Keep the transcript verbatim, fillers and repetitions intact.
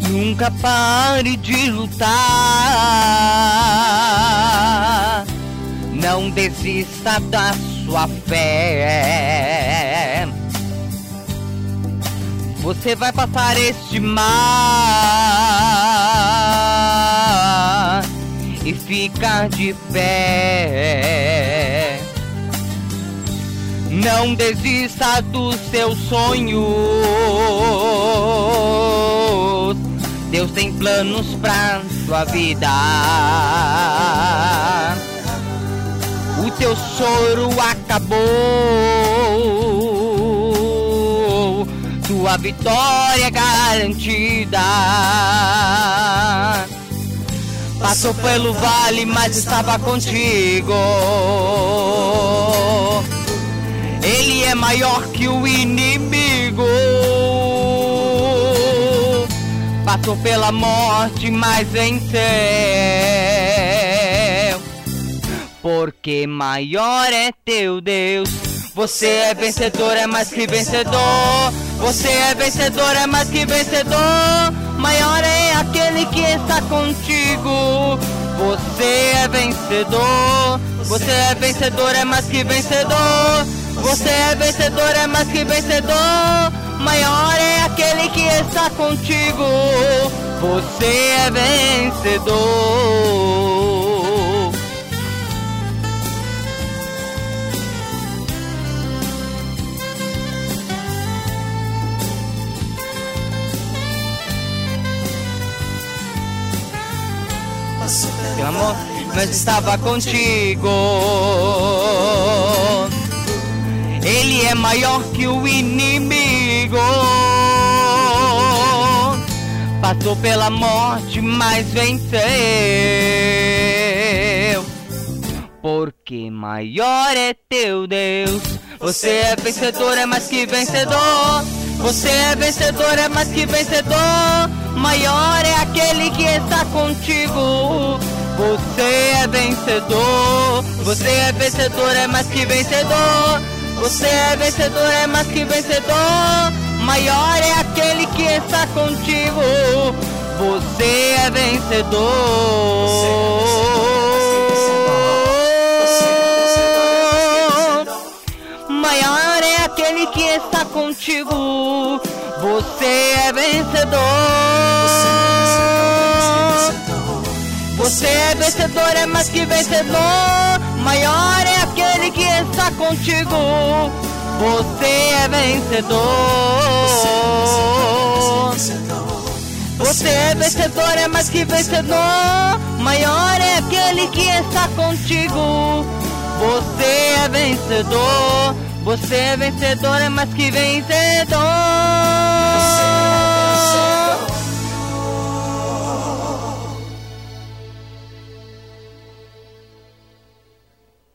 Nunca pare de lutar. Não desista da sua fé. Você vai passar este mar e ficar de pé. Não desista dos seus sonhos. Deus tem planos pra sua vida. O teu choro acabou. Tua vitória é garantida. Passou pelo vale, mas estava contigo. Ele é maior que o inimigo. Passou pela morte, mas venceu. Porque maior é teu Deus. Você é vencedor, é mais que vencedor. Você é vencedor, é mais que vencedor. Maior é aquele que está contigo. Você é vencedor. Você é vencedor, é mais que vencedor. Você é vencedor, é mais que vencedor. Maior é aquele que está contigo. Você é vencedor. Meu amor, mas estava contigo. Ele é maior que o inimigo. Passou pela morte, mas venceu. Porque maior é teu Deus. Você é vencedor, é mais que vencedor. Você é vencedor, é mais que vencedor. Maior é aquele que está contigo. Você é vencedor. Você é vencedor, é mais que vencedor. Você é vencedor, é mais que vencedor. Maior é aquele que está contigo. Você é vencedor. Maior é aquele que está contigo. Você é vencedor. Você é vencedor, é mais que vencedor. Maior é aquele que está contigo. Você é vencedor. Você é vencedor, é mais que vencedor. Maior é aquele que está contigo. Você é vencedor. Você é vencedor, é mais que vencedor.